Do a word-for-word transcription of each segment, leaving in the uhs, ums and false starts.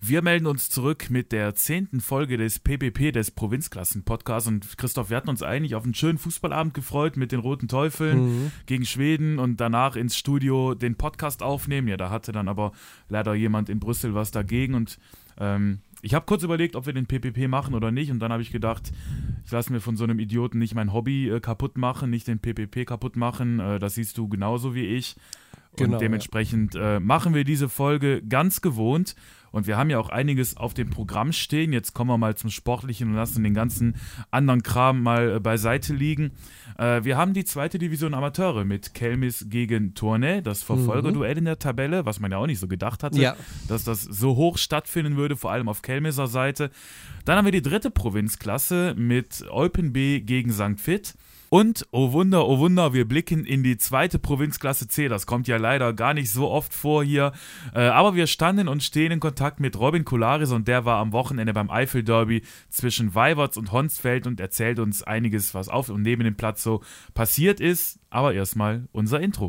Wir melden uns zurück mit der zehnten Folge des P P P, des Provinzklassen-Podcasts. Und Christoph, wir hatten uns eigentlich auf einen schönen Fußballabend gefreut mit den Roten Teufeln mhm. gegen Schweden und danach ins Studio den Podcast aufnehmen. Ja, da hatte dann aber leider jemand in Brüssel was dagegen und ähm, ich habe kurz überlegt, ob wir den P P P machen oder nicht und dann habe ich gedacht, ich lasse mir von so einem Idioten nicht mein Hobby äh, kaputt machen, nicht den P P P kaputt machen. Äh, das siehst du genauso wie ich. Und genau, dementsprechend ja. äh, machen wir diese Folge ganz gewohnt. Und wir haben ja auch einiges auf dem Programm stehen. Jetzt kommen wir mal zum Sportlichen und lassen den ganzen anderen Kram mal äh, beiseite liegen. Äh, wir haben die zweite Division Amateure mit Kelmis gegen Tournai, das Verfolgerduell in der Tabelle, was man ja auch nicht so gedacht hatte, ja. dass das so hoch stattfinden würde, vor allem auf Kelmiser Seite. Dann haben wir die dritte Provinzklasse mit Eupen B gegen Sankt Vith. Und, oh Wunder, oh Wunder, wir blicken in die zweite Provinzklasse C. Das kommt ja leider gar nicht so oft vor hier. Äh, aber wir standen und stehen in Kontakt mit Robin Kolaris und der war am Wochenende beim Eifel-Derby zwischen Weiberts und Honsfeld und erzählt uns einiges, was auf und neben dem Platz so passiert ist. Aber erstmal unser Intro.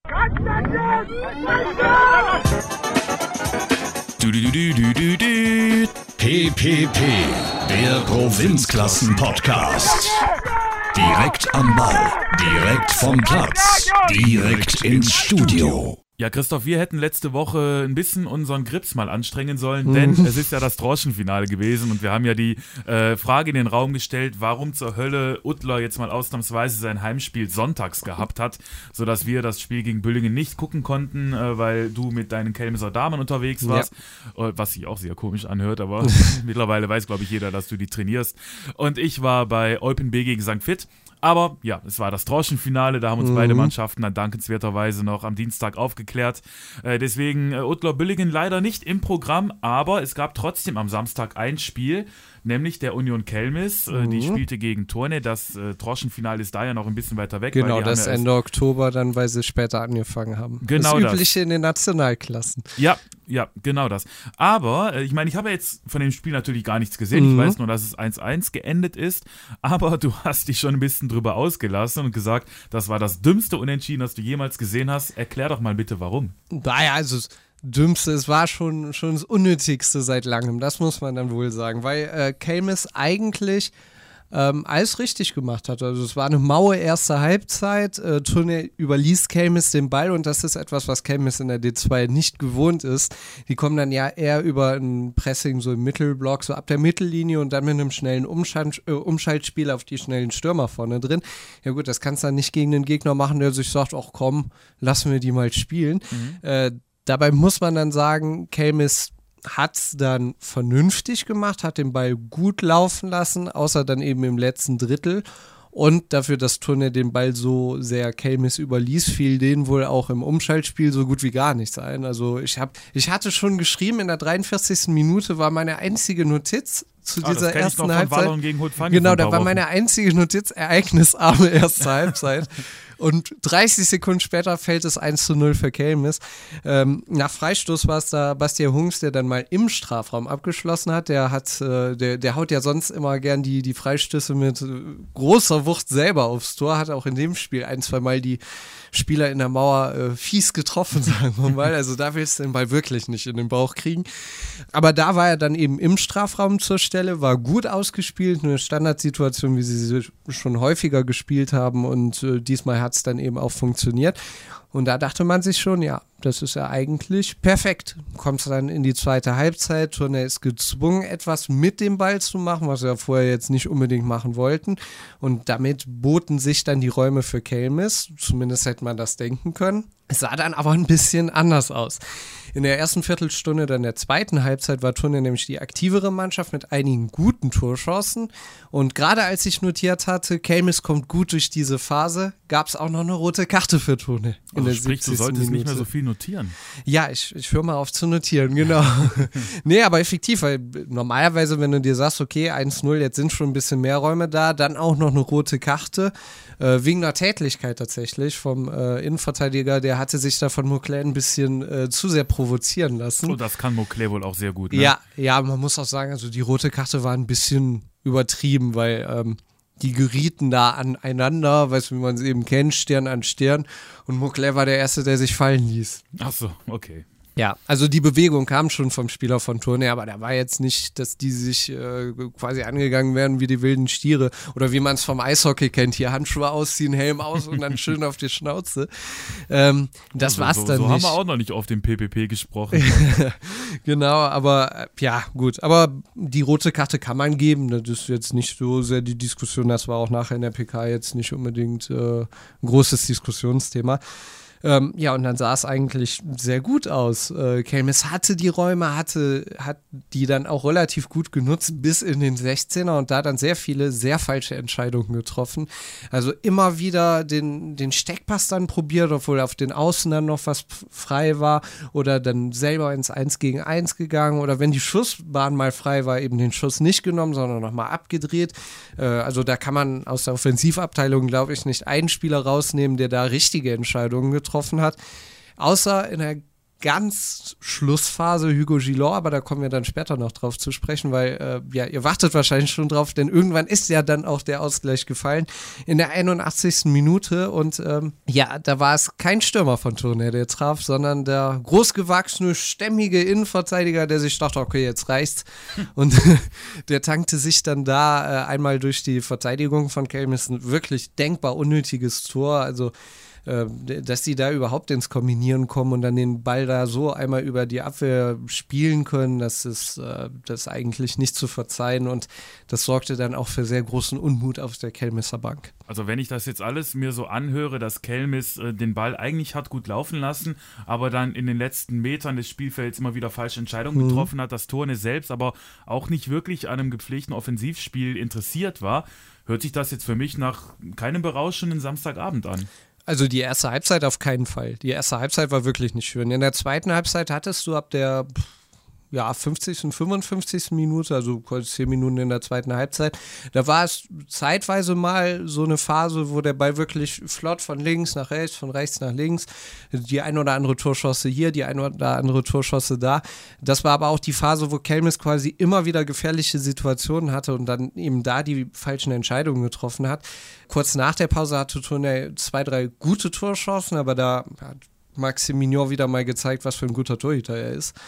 Du, du, du, du, du, du. P P P, der Provinzklassen-Podcast. Direkt am Ball, direkt vom Platz, direkt ins Studio. Ja, Christoph, wir hätten letzte Woche ein bisschen unseren Grips mal anstrengen sollen, denn mhm. es ist ja das Droschenfinale gewesen und wir haben ja die äh, Frage in den Raum gestellt, warum zur Hölle Uttler jetzt mal ausnahmsweise sein Heimspiel sonntags gehabt hat, sodass wir das Spiel gegen Büllingen nicht gucken konnten, äh, weil du mit deinen Kelmiser Damen unterwegs warst, ja. äh, was sich auch sehr komisch anhört, aber mittlerweile weiß, glaube ich, jeder, dass du die trainierst. Und ich war bei Eupen B gegen Sankt Vith. Aber ja, es war das Droschenfinale, da haben uns mhm. beide Mannschaften dann dankenswerterweise noch am Dienstag aufgeklärt. Äh, deswegen äh, Uttler Büllingen leider nicht im Programm, aber es gab trotzdem am Samstag ein Spiel, nämlich der Union Kelmis, äh, mhm. die spielte gegen Tournai. Das äh, Droschenfinale ist da ja noch ein bisschen weiter weg. Genau, weil das ja Ende Oktober dann, weil sie später angefangen haben. Genau das Übliche das. in den Nationalklassen. Ja, ja, genau das. Aber, äh, ich meine, ich habe ja jetzt von dem Spiel natürlich gar nichts gesehen. Mhm. Ich weiß nur, dass es eins eins geendet ist. Aber du hast dich schon ein bisschen drüber ausgelassen und gesagt, das war das dümmste Unentschieden, das du jemals gesehen hast. Erklär doch mal bitte, warum. Naja, also das Dümmste, es war schon, schon das Unnötigste seit langem. Das muss man dann wohl sagen. Weil äh, Kelmis eigentlich Ähm, alles richtig gemacht hat. Also es war eine maue erste Halbzeit. Äh, Tournai überließ Kelmis den Ball und das ist etwas, was Kelmis in der D zwei nicht gewohnt ist. Die kommen dann ja eher über ein Pressing so im Mittelblock, so ab der Mittellinie und dann mit einem schnellen Umschalt, äh, Umschaltspiel auf die schnellen Stürmer vorne drin. Ja gut, das kannst du dann nicht gegen den Gegner machen, der sich sagt, ach komm, lassen wir die mal spielen. Mhm. Äh, dabei muss man dann sagen, Kelmis hat es dann vernünftig gemacht, hat den Ball gut laufen lassen, außer dann eben im letzten Drittel. Und dafür, dass Tournai den Ball so sehr Kelmis überließ, fiel denen wohl auch im Umschaltspiel so gut wie gar nichts ein. Also ich, hab, ich hatte schon geschrieben, in der dreiundvierzigsten Minute war meine einzige Notiz zu ah, dieser das ersten ich noch Halbzeit. Von gegen genau, da war meine einzige Notiz ereignisarme erste Halbzeit. Und dreißig Sekunden später fällt es eins zu null für Kelmis. Ähm, nach Freistoß war es da Bastian Hungs, der dann mal im Strafraum abgeschlossen hat. Der hat, äh, der, der haut ja sonst immer gern die, die Freistöße mit äh, großer Wucht selber aufs Tor. Hat auch in dem Spiel ein, zwei Mal die Spieler in der Mauer äh, fies getroffen, sagen wir mal. Also da willst du den Ball wirklich nicht in den Bauch kriegen. Aber da war er dann eben im Strafraum zur Stelle, war gut ausgespielt, eine Standardsituation, wie sie sie schon häufiger gespielt haben und äh, diesmal hat es dann eben auch funktioniert. Und da dachte man sich schon, ja, das ist ja eigentlich perfekt. Kommst dann in die zweite Halbzeit, Tournai ist gezwungen, etwas mit dem Ball zu machen, was wir vorher jetzt nicht unbedingt machen wollten. Und damit boten sich dann die Räume für Kelmis, zumindest hätte man das denken können. Es sah dann aber ein bisschen anders aus. In der ersten Viertelstunde, dann der zweiten Halbzeit, war Tournai nämlich die aktivere Mannschaft mit einigen guten Torchancen. Und gerade als ich notiert hatte, Kelmis kommt gut durch diese Phase, gab es auch noch eine rote Karte für Tournai. Also sprich, du solltest Minute. nicht mehr so viel notieren. Ja, ich, ich höre mal auf zu notieren, genau. Nee, aber effektiv, weil normalerweise, wenn du dir sagst, okay, eins null, jetzt sind schon ein bisschen mehr Räume da, dann auch noch eine rote Karte, äh, wegen einer Tätlichkeit tatsächlich vom äh, Innenverteidiger, der hatte sich da von Mauclair ein bisschen äh, zu sehr provozieren lassen. Oh, das kann Mauclair wohl auch sehr gut, ne? Ja, ja, man muss auch sagen, also die rote Karte war ein bisschen übertrieben, weil ähm, die gerieten da aneinander, weißt du, wie man es eben kennt, Stirn an Stirn und Mauclair war der Erste, der sich fallen ließ. Ach so, okay. Ja, also die Bewegung kam schon vom Spieler von Tournai, aber da war jetzt nicht, dass die sich äh, quasi angegangen werden wie die wilden Stiere oder wie man es vom Eishockey kennt, hier Handschuhe ausziehen, Helm aus und dann schön auf die Schnauze. Ähm, das also, war's so, dann so nicht. So haben wir auch noch nicht auf dem P P P gesprochen. Genau, aber äh, ja, gut. Aber die rote Karte kann man geben, das ist jetzt nicht so sehr die Diskussion, das war auch nachher in der P K jetzt nicht unbedingt äh, ein großes Diskussionsthema. Ähm, ja, und dann sah es eigentlich sehr gut aus. Äh, Kelmis hatte die Räume, hatte, hat die dann auch relativ gut genutzt bis in den sechzehner und da dann sehr viele sehr falsche Entscheidungen getroffen. Also immer wieder den, den Steckpass dann probiert, obwohl auf den Außen dann noch was frei war oder dann selber ins eins gegen eins gegangen oder wenn die Schussbahn mal frei war, eben den Schuss nicht genommen, sondern nochmal abgedreht. Äh, also da kann man aus der Offensivabteilung, glaube ich, nicht einen Spieler rausnehmen, der da richtige Entscheidungen getroffen getroffen hat, außer in der ganz Schlussphase Hugo Gillot, aber da kommen wir dann später noch drauf zu sprechen, weil äh, ja, ihr wartet wahrscheinlich schon drauf, denn irgendwann ist ja dann auch der Ausgleich gefallen in der einundachtzigsten Minute und ähm, ja, da war es kein Stürmer von Tournai, der traf, sondern der großgewachsene, stämmige Innenverteidiger, der sich dachte, okay, jetzt reicht's und der tankte sich dann da äh, einmal durch die Verteidigung von Kelmis, ein wirklich denkbar unnötiges Tor, also dass die da überhaupt ins Kombinieren kommen und dann den Ball da so einmal über die Abwehr spielen können, das ist äh, das eigentlich nicht zu verzeihen und das sorgte dann auch für sehr großen Unmut auf der Kelmisser Bank. Also wenn ich das jetzt alles mir so anhöre, dass Kelmis äh, den Ball eigentlich hat gut laufen lassen, aber dann in den letzten Metern des Spielfelds immer wieder falsche Entscheidungen mhm. getroffen hat, dass Tournai selbst aber auch nicht wirklich an einem gepflegten Offensivspiel interessiert war, hört sich das jetzt für mich nach keinem berauschenden Samstagabend an. Also die erste Halbzeit auf keinen Fall. Die erste Halbzeit war wirklich nicht schön. In der zweiten Halbzeit hattest du ab der ja, fünfzigsten und fünfundfünfzigsten Minute, also kurz zehn Minuten in der zweiten Halbzeit, da war es zeitweise mal so eine Phase, wo der Ball wirklich flott von links nach rechts, von rechts nach links, die ein oder andere Torchance hier, die ein oder andere Torchance da. Das war aber auch die Phase, wo Kelmis quasi immer wieder gefährliche Situationen hatte und dann eben da die falschen Entscheidungen getroffen hat. Kurz nach der Pause hatte Tournai zwei, drei gute Torchancen, aber da hat Maxime Mignon wieder mal gezeigt, was für ein guter Torhüter er ist.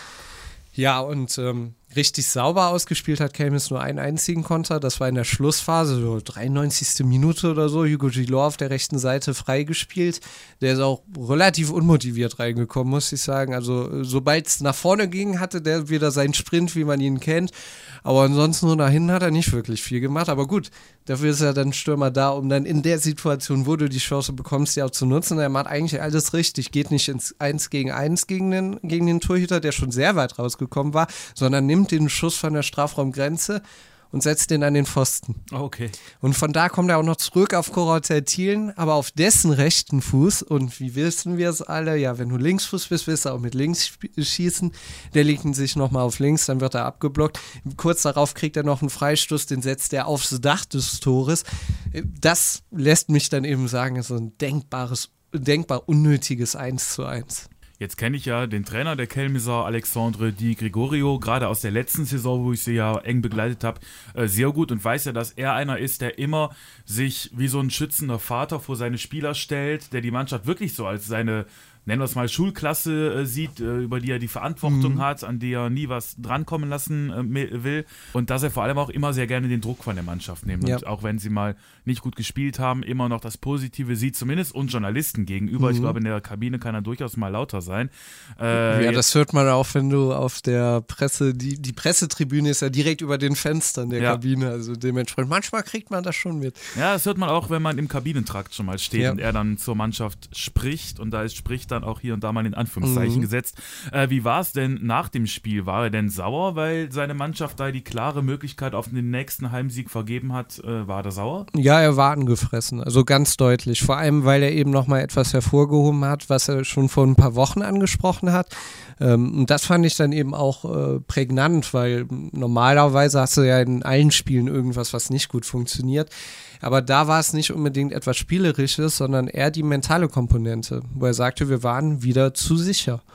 Ja, und ähm, richtig sauber ausgespielt hat Kelmis nur einen einzigen Konter. Das war in der Schlussphase, so dreiundneunzigste Minute oder so. Hugo Gillot auf der rechten Seite freigespielt. Der ist auch relativ unmotiviert reingekommen, muss ich sagen. Also sobald es nach vorne ging, hatte der wieder seinen Sprint, wie man ihn kennt. Aber ansonsten nur nach hinten hat er nicht wirklich viel gemacht. Aber gut, dafür ist ja dann Stürmer da, um dann in der Situation, wo du die Chance bekommst, die auch zu nutzen. Er macht eigentlich alles richtig. Geht nicht ins eins gegen eins gegen den, gegen den Torhüter, der schon sehr weit rausgekommen war, sondern nimmt den Schuss von der Strafraumgrenze und setzt den an den Pfosten. Okay. Und von da kommt er auch noch zurück auf Corentin Thielen, aber auf dessen rechten Fuß. Und wie wissen wir es alle? Ja, wenn du Linksfuß bist, willst du auch mit links schießen. Der legt ihn sich nochmal auf links, dann wird er abgeblockt. Kurz darauf kriegt er noch einen Freistoß, den setzt er aufs Dach des Tores. Das lässt mich dann eben sagen, so ein denkbares, denkbar unnötiges eins zu eins. Jetzt kenne ich ja den Trainer der Kelmiser, Alexandre Di Gregorio, gerade aus der letzten Saison, wo ich sie ja eng begleitet habe, äh, sehr gut und weiß ja, dass er einer ist, der immer sich wie so ein schützender Vater vor seine Spieler stellt, der die Mannschaft wirklich so als seine, nennen wir es mal, Schulklasse äh, sieht, äh, über die er die Verantwortung mhm. hat, an die er nie was drankommen lassen äh, will und dass er vor allem auch immer sehr gerne den Druck von der Mannschaft nimmt. Ja. Und auch wenn sie mal nicht gut gespielt haben, immer noch das Positive sieht, zumindest uns Journalisten gegenüber. Mhm. Ich glaube, in der Kabine kann er durchaus mal lauter sein. Äh, ja, das hört man auch, wenn du auf der Presse, die, die Pressetribüne ist ja direkt über den Fenstern der ja. Kabine, also dementsprechend, manchmal kriegt man das schon mit. Ja, das hört man auch, wenn man im Kabinentrakt schon mal steht ja. und er dann zur Mannschaft spricht und da ist, spricht dann auch hier und da mal in Anführungszeichen mhm. gesetzt. Äh, wie war es denn nach dem Spiel? War er denn sauer, weil seine Mannschaft da die klare Möglichkeit auf den nächsten Heimsieg vergeben hat? Äh, war er sauer? Ja, er war angefressen, also ganz deutlich. Vor allem, weil er eben nochmal etwas hervorgehoben hat, was er schon vor ein paar Wochen angesprochen hat. Ähm, und das fand ich dann eben auch äh, prägnant, weil normalerweise hast du ja in allen Spielen irgendwas, was nicht gut funktioniert. Aber da war es nicht unbedingt etwas Spielerisches, sondern eher die mentale Komponente, wo er sagte, wir waren wieder zu sicher.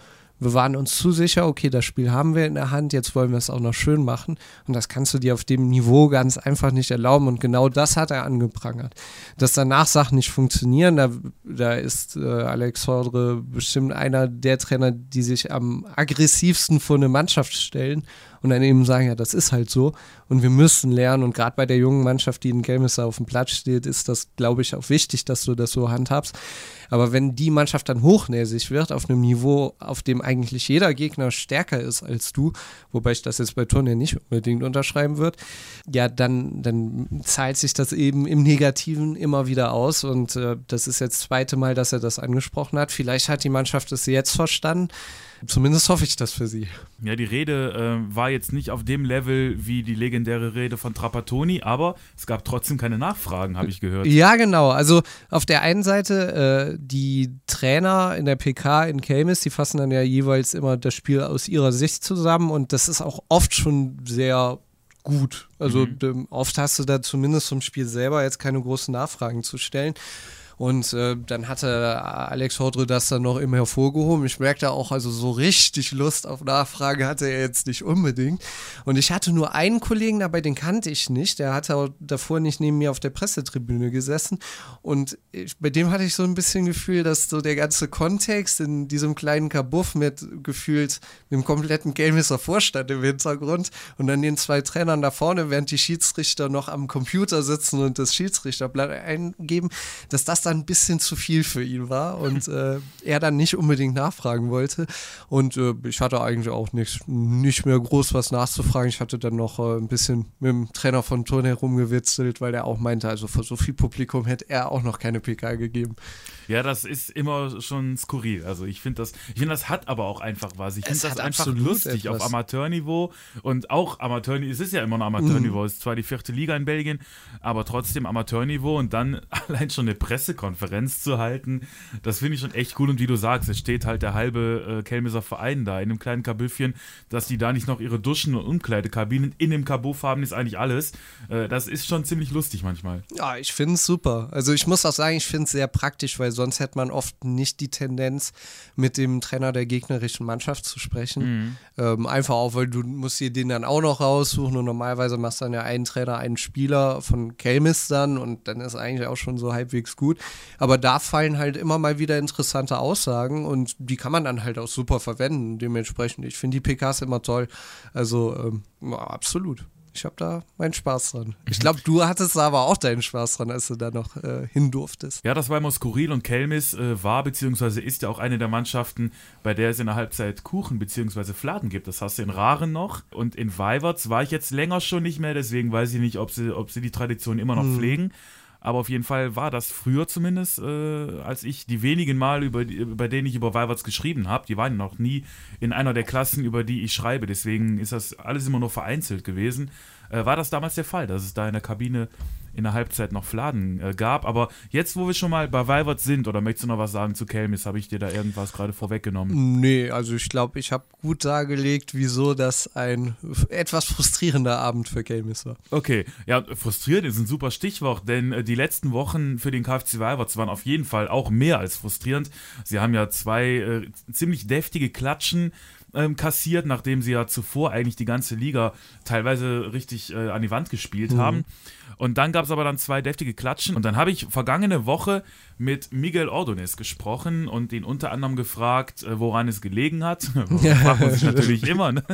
Wir waren uns zu sicher, okay, das Spiel haben wir in der Hand, jetzt wollen wir es auch noch schön machen. Und das kannst du dir auf dem Niveau ganz einfach nicht erlauben. Und genau das hat er angeprangert. Dass danach Sachen nicht funktionieren, da, da ist äh, Alexandre bestimmt einer der Trainer, die sich am aggressivsten vor eine Mannschaft stellen und dann eben sagen, ja, das ist halt so und wir müssen lernen. Und gerade bei der jungen Mannschaft, die in Kelmis auf dem Platz steht, ist das, glaube ich, auch wichtig, dass du das so handhabst. Aber wenn die Mannschaft dann hochnäsig wird, auf einem Niveau, auf dem eigentlich jeder Gegner stärker ist als du, wobei ich das jetzt bei Turnier nicht unbedingt unterschreiben würde, ja, dann, dann zahlt sich das eben im Negativen immer wieder aus. Und äh, das ist jetzt das zweite Mal, dass er das angesprochen hat. Vielleicht hat die Mannschaft es jetzt verstanden. Zumindest hoffe ich das für sie. Ja, die Rede äh, war jetzt nicht auf dem Level wie die legendäre Rede von Trapattoni, aber es gab trotzdem keine Nachfragen, habe ich gehört. Ja, genau. Also auf der einen Seite, äh, die Trainer in der P K in Kelmis, die fassen dann ja jeweils immer das Spiel aus ihrer Sicht zusammen und das ist auch oft schon sehr gut. Also mhm. oft hast du da zumindest zum Spiel selber jetzt keine großen Nachfragen zu stellen. Und äh, dann hatte Alex Hordre das dann noch immer hervorgehoben. Ich merkte auch, also so richtig Lust auf Nachfrage hatte er jetzt nicht unbedingt. Und ich hatte nur einen Kollegen dabei, den kannte ich nicht. Der hatte auch davor nicht neben mir auf der Pressetribüne gesessen. Und ich, bei dem hatte ich so ein bisschen Gefühl, dass so der ganze Kontext in diesem kleinen Kabuff mit gefühlt dem kompletten Kelmisser Vorstand im Hintergrund und dann den zwei Trainern da vorne, während die Schiedsrichter noch am Computer sitzen und das Schiedsrichterblatt eingeben, dass das dann ein bisschen zu viel für ihn war und äh, er dann nicht unbedingt nachfragen wollte und äh, ich hatte eigentlich auch nicht, nicht mehr groß was nachzufragen. Ich hatte dann noch äh, ein bisschen mit dem Trainer von Turn herumgewitzelt, weil er auch meinte, also für so viel Publikum hätte er auch noch keine P K gegeben. Ja, das ist immer schon skurril. Also ich finde das, ich finde das hat aber auch einfach was. Ich finde das einfach lustig etwas. Auf Amateurniveau und auch Amateurniveau, es ist ja immer ein Amateurniveau, mm. es ist zwar die vierte Liga in Belgien, aber trotzdem Amateurniveau und dann allein schon eine Pressekonferenz zu halten, das finde ich schon echt cool und wie du sagst, es steht halt der halbe äh, Kelmiser Verein da in einem kleinen Kabüffchen, dass die da nicht noch ihre Duschen und Umkleidekabinen in dem Kabuff haben, ist eigentlich alles. Äh, das ist schon ziemlich lustig manchmal. Ja, ich finde es super. Also ich muss auch sagen, ich finde es sehr praktisch, weil sonst hätte man oft nicht die Tendenz, mit dem Trainer der gegnerischen Mannschaft zu sprechen. Mhm. Ähm, einfach auch, weil du musst dir den dann auch noch raussuchen und normalerweise machst du dann ja einen Trainer, einen Spieler von Kelmis dann und dann ist eigentlich auch schon so halbwegs gut. Aber da fallen halt immer mal wieder interessante Aussagen und die kann man dann halt auch super verwenden. Dementsprechend, ich finde die P Ks immer toll. Also ähm, ja, absolut. Ich habe da meinen Spaß dran. Ich glaube, du hattest aber auch deinen Spaß dran, als du da noch äh, hin durftest. Ja, das war immer skurril und Kelmis äh, war bzw. ist ja auch eine der Mannschaften, bei der es in der Halbzeit Kuchen bzw. Fladen gibt. Das hast du in Rahren noch und in Weiverts war ich jetzt länger schon nicht mehr, deswegen weiß ich nicht, ob sie, ob sie die Tradition immer noch mhm. pflegen. Aber auf jeden Fall war das früher zumindest, äh, als ich die wenigen Mal, über, über denen ich über Weiverts geschrieben habe, die waren noch nie in einer der Klassen, über die ich schreibe. Deswegen ist das alles immer nur vereinzelt gewesen. Äh, war das damals der Fall, dass es da in der Kabine in der Halbzeit noch Fladen äh, gab. Aber jetzt, wo wir schon mal bei Weiverts sind, oder möchtest du noch was sagen zu Kelmis? Habe ich dir da irgendwas gerade vorweggenommen? Nee, also ich glaube, ich habe gut dargelegt, wieso das ein etwas frustrierender Abend für Kelmis war. Okay, ja, frustriert ist ein super Stichwort, denn äh, die letzten Wochen für den K F C Weiverts waren auf jeden Fall auch mehr als frustrierend. Sie haben ja zwei äh, ziemlich deftige Klatschen ähm, kassiert, nachdem sie ja zuvor eigentlich die ganze Liga teilweise richtig äh, an die Wand gespielt mhm. haben. Und dann gab es aber dann zwei deftige Klatschen. Und dann habe ich vergangene Woche mit Miguel Ordonez gesprochen und ihn unter anderem gefragt, äh, woran es gelegen hat. Das fragt man sich natürlich immer. Ne?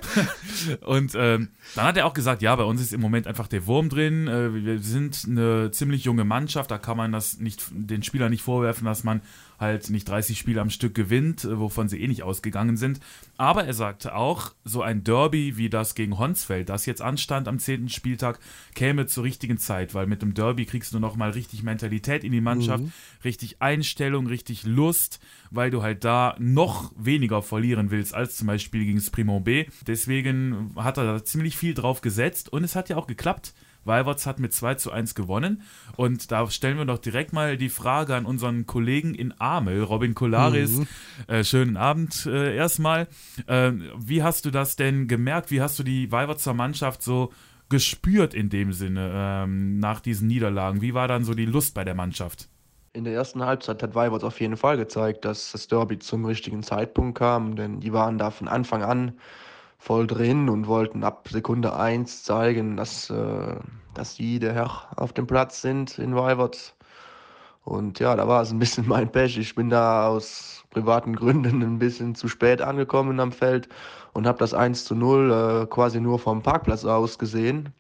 Und ähm, dann hat er auch gesagt, ja, bei uns ist im Moment einfach der Wurm drin. Äh, wir sind eine ziemlich junge Mannschaft, da kann man das nicht, den Spielern nicht vorwerfen, dass man halt nicht dreißig Spiele am Stück gewinnt, wovon sie eh nicht ausgegangen sind. Aber er sagte auch, so ein Derby wie das gegen Honsfeld, das jetzt anstand am zehnten Spieltag, käme zur richtigen Zeit, weil mit dem Derby kriegst du nochmal richtig Mentalität in die Mannschaft, mhm. richtig Einstellung, richtig Lust, weil du halt da noch weniger verlieren willst als zum Beispiel gegen das Primo B. Deswegen hat er da ziemlich viel drauf gesetzt und es hat ja auch geklappt. Weiverts hat mit zwei zu eins gewonnen und da stellen wir doch direkt mal die Frage an unseren Kollegen in Amel, Robin Kolaris. Mhm. Äh, schönen Abend äh, erstmal. Äh, wie hast du das denn gemerkt? Wie hast du die Weivertser Mannschaft so gespürt in dem Sinne ähm, nach diesen Niederlagen? Wie war dann so die Lust bei der Mannschaft? In der ersten Halbzeit hat Weiberts auf jeden Fall gezeigt, dass das Derby zum richtigen Zeitpunkt kam, denn die waren da von Anfang an voll drin und wollten ab Sekunde eins zeigen, dass, äh, dass sie der Herr auf dem Platz sind in Weiberts. Und ja, da war es ein bisschen mein Pech. Ich bin da aus privaten Gründen ein bisschen zu spät angekommen am Feld und habe das eins zu null äh, quasi nur vom Parkplatz aus gesehen.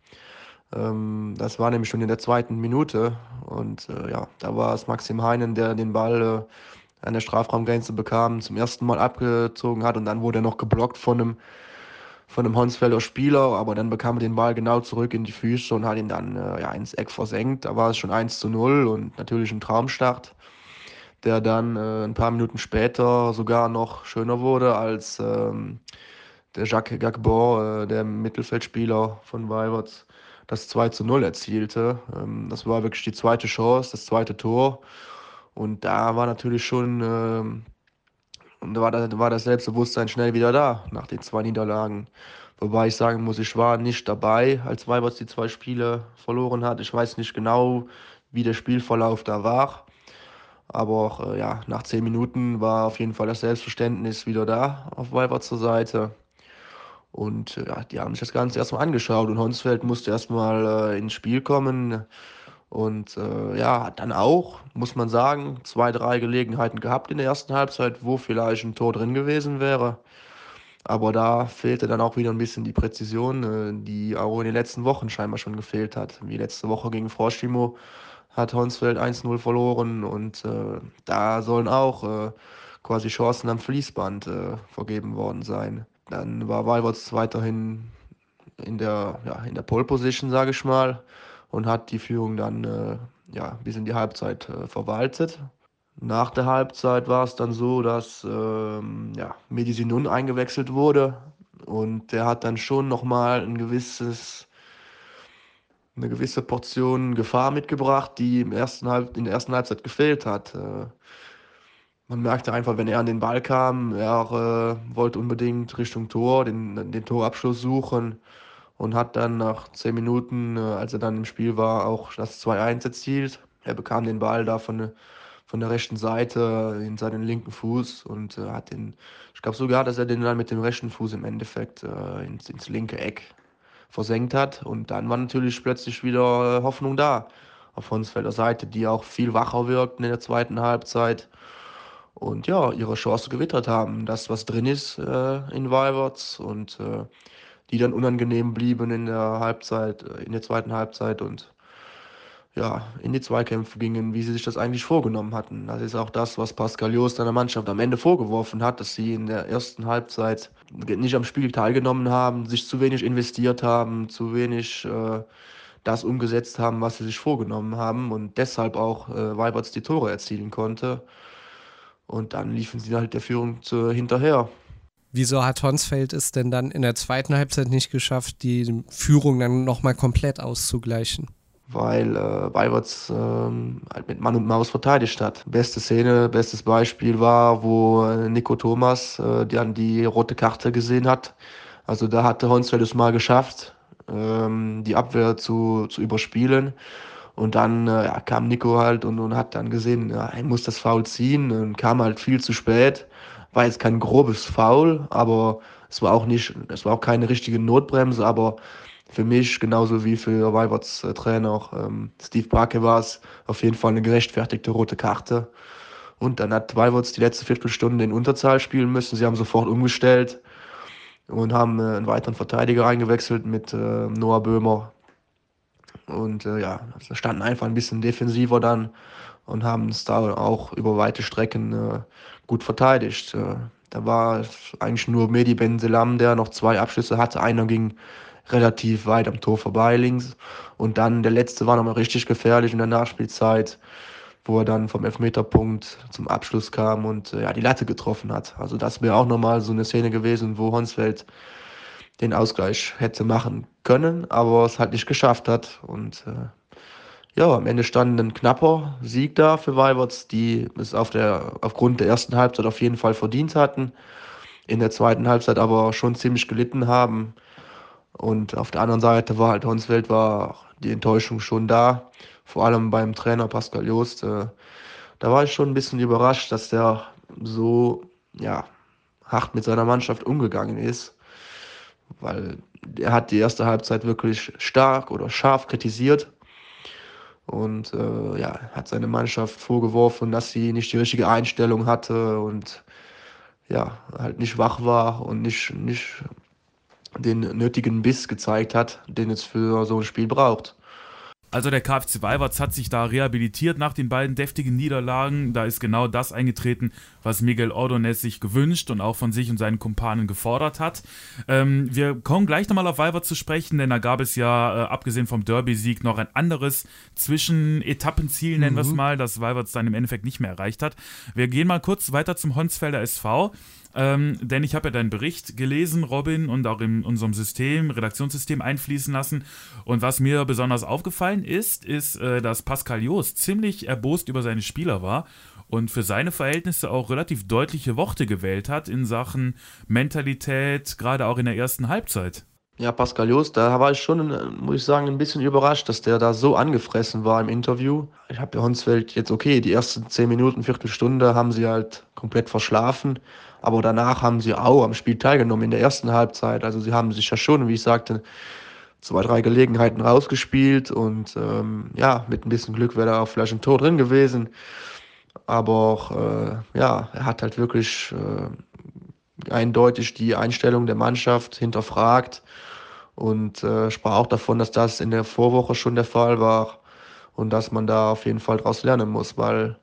Ähm, das war nämlich schon in der zweiten Minute. Und äh, ja, da war es Maxim Heinen, der den Ball äh, an der Strafraumgrenze bekam, zum ersten Mal abgezogen hat. Und dann wurde er noch geblockt von einem, von einem Honsfelder Spieler. Aber dann bekam er den Ball genau zurück in die Füße und hat ihn dann äh, ja, ins Eck versenkt. Da war es schon eins zu null und natürlich ein Traumstart, der dann äh, ein paar Minuten später sogar noch schöner wurde, als ähm, der Jacques Gagbo, äh, der Mittelfeldspieler von Weiberts, das zwei zu null erzielte. Ähm, das war wirklich die zweite Chance, das zweite Tor. Und da war natürlich schon, ähm, und da war, da war das Selbstbewusstsein schnell wieder da, nach den zwei Niederlagen. Wobei ich sagen muss, ich war nicht dabei, als Weiberts die zwei Spiele verloren hat. Ich weiß nicht genau, wie der Spielverlauf da war. Aber auch, äh, ja, nach zehn Minuten war auf jeden Fall das Selbstverständnis wieder da auf Weiberts zur Seite. Und äh, ja, die haben sich das Ganze erstmal angeschaut und Honsfeld musste erstmal äh, ins Spiel kommen. Und äh, ja, hat dann auch, muss man sagen, zwei, drei Gelegenheiten gehabt in der ersten Halbzeit, wo vielleicht ein Tor drin gewesen wäre. Aber da fehlte dann auch wieder ein bisschen die Präzision, äh, die auch in den letzten Wochen scheinbar schon gefehlt hat. Wie letzte Woche gegen Froschimo hat Honsfeld eins zu null verloren und äh, da sollen auch äh, quasi Chancen am Fließband äh, vergeben worden sein. Dann war Weiberts weiterhin in der, ja, in der Pole Position, sage ich mal, und hat die Führung dann äh, ja, bis in die Halbzeit äh, verwaltet. Nach der Halbzeit war es dann so, dass ähm, ja, Mehdi Sinun eingewechselt wurde und der hat dann schon nochmal ein gewisses, eine gewisse Portion Gefahr mitgebracht, die im ersten Halb, in der ersten Halbzeit gefehlt hat. Äh, man merkte einfach, wenn er an den Ball kam, er äh, wollte unbedingt Richtung Tor, den, den Torabschluss suchen und hat dann nach zehn Minuten, äh, als er dann im Spiel war, auch das zwei eins erzielt. Er bekam den Ball da von, der- von der rechten Seite in seinen linken Fuß und äh, hat den, ich glaube sogar, dass er den dann mit dem rechten Fuß im Endeffekt äh, ins, ins linke Eck versenkt hat. Und dann war natürlich plötzlich wieder äh, Hoffnung da auf Honsfelder Seite, die auch viel wacher wirkten in der zweiten Halbzeit und ja, ihre Chance gewittert haben. Das, was drin ist äh, in Weiberts und äh, die dann unangenehm blieben in der Halbzeit, äh, in der zweiten Halbzeit und ja, in die Zweikämpfe gingen, wie sie sich das eigentlich vorgenommen hatten. Das ist auch das, was Pascal Jost seiner Mannschaft am Ende vorgeworfen hat, dass sie in der ersten Halbzeit nicht am Spiel teilgenommen haben, sich zu wenig investiert haben, zu wenig äh, das umgesetzt haben, was sie sich vorgenommen haben und deshalb auch äh, Weiberts die Tore erzielen konnte. Und dann liefen sie halt der Führung zu, hinterher. Wieso hat Honsfeld es denn dann in der zweiten Halbzeit nicht geschafft, die Führung dann nochmal komplett auszugleichen? Weil äh, Weiberts ähm, halt mit Mann und Maus verteidigt hat. Beste Szene, bestes Beispiel war, wo äh, Nico Thomas äh, dann die rote Karte gesehen hat. Also da hatte Honsfeld es mal geschafft, ähm, die Abwehr zu, zu überspielen. Und dann äh, ja, kam Nico halt und, und hat dann gesehen, ja, er muss das Foul ziehen und kam halt viel zu spät. War jetzt kein grobes Foul, aber es war auch nicht, es war auch keine richtige Notbremse, aber für mich, genauso wie für Weiberts äh, Trainer ähm, Steve Parke, war es auf jeden Fall eine gerechtfertigte rote Karte. Und dann hat Weiberts die letzte Viertelstunde in Unterzahl spielen müssen. Sie haben sofort umgestellt und haben äh, einen weiteren Verteidiger eingewechselt mit äh, Noah Böhmer. Und äh, ja, also standen einfach ein bisschen defensiver dann und haben es da auch über weite Strecken äh, gut verteidigt. Äh, da war eigentlich nur Mehdi Ben Selam, der noch zwei Abschlüsse hatte. Einer ging relativ weit am Tor vorbei links. Und dann der letzte war nochmal richtig gefährlich in der Nachspielzeit, wo er dann vom Elfmeterpunkt zum Abschluss kam und äh, ja, die Latte getroffen hat. Also das wäre auch nochmal so eine Szene gewesen, wo Honsfeld den Ausgleich hätte machen können, aber es halt nicht geschafft hat. Und äh, ja, am Ende stand ein knapper Sieg da für Weiberts, die es auf der, aufgrund der ersten Halbzeit auf jeden Fall verdient hatten, in der zweiten Halbzeit aber schon ziemlich gelitten haben. Und auf der anderen Seite war halt Honsfeld, war die Enttäuschung schon da, vor allem beim Trainer Pascal Jost. Äh, da war ich schon ein bisschen überrascht, dass der so, ja, hart mit seiner Mannschaft umgegangen ist, weil er hat die erste Halbzeit wirklich stark oder scharf kritisiert und äh, ja, hat seine Mannschaft vorgeworfen, dass sie nicht die richtige Einstellung hatte und ja, halt nicht wach war und nicht, nicht den nötigen Biss gezeigt hat, den es für so ein Spiel braucht. Also der KfC Weiberts hat sich da rehabilitiert nach den beiden deftigen Niederlagen. Da ist genau das eingetreten, was Miguel Ordonez sich gewünscht und auch von sich und seinen Kumpanen gefordert hat. Ähm, wir kommen gleich nochmal auf Weiberts zu sprechen, denn da gab es ja, äh, abgesehen vom Derby-Sieg, noch ein anderes Zwischenetappenziel, nennen wir es mal, das Weiberts dann im Endeffekt nicht mehr erreicht hat. Wir gehen mal kurz weiter zum Honsfelder S V. Ähm, denn ich habe ja deinen Bericht gelesen, Robin, und auch in unserem System, Redaktionssystem einfließen lassen. Und was mir besonders aufgefallen ist, ist, äh, dass Pascal Jost ziemlich erbost über seine Spieler war und für seine Verhältnisse auch relativ deutliche Worte gewählt hat in Sachen Mentalität, gerade auch in der ersten Halbzeit. Ja, Pascal Jost, da war ich schon, muss ich sagen, ein bisschen überrascht, dass der da so angefressen war im Interview. Ich habe ja Honsfeld jetzt, okay, die ersten zehn Minuten, Viertelstunde haben sie halt komplett verschlafen. Aber danach haben sie auch am Spiel teilgenommen in der ersten Halbzeit. Also sie haben sich ja schon, wie ich sagte, zwei, drei Gelegenheiten rausgespielt. Und ähm, ja, mit ein bisschen Glück wäre da auch vielleicht ein Tor drin gewesen. Aber auch, äh, ja, er hat halt wirklich äh, eindeutig die Einstellung der Mannschaft hinterfragt. Und äh, sprach auch davon, dass das in der Vorwoche schon der Fall war. Und dass man da auf jeden Fall draus lernen muss, weil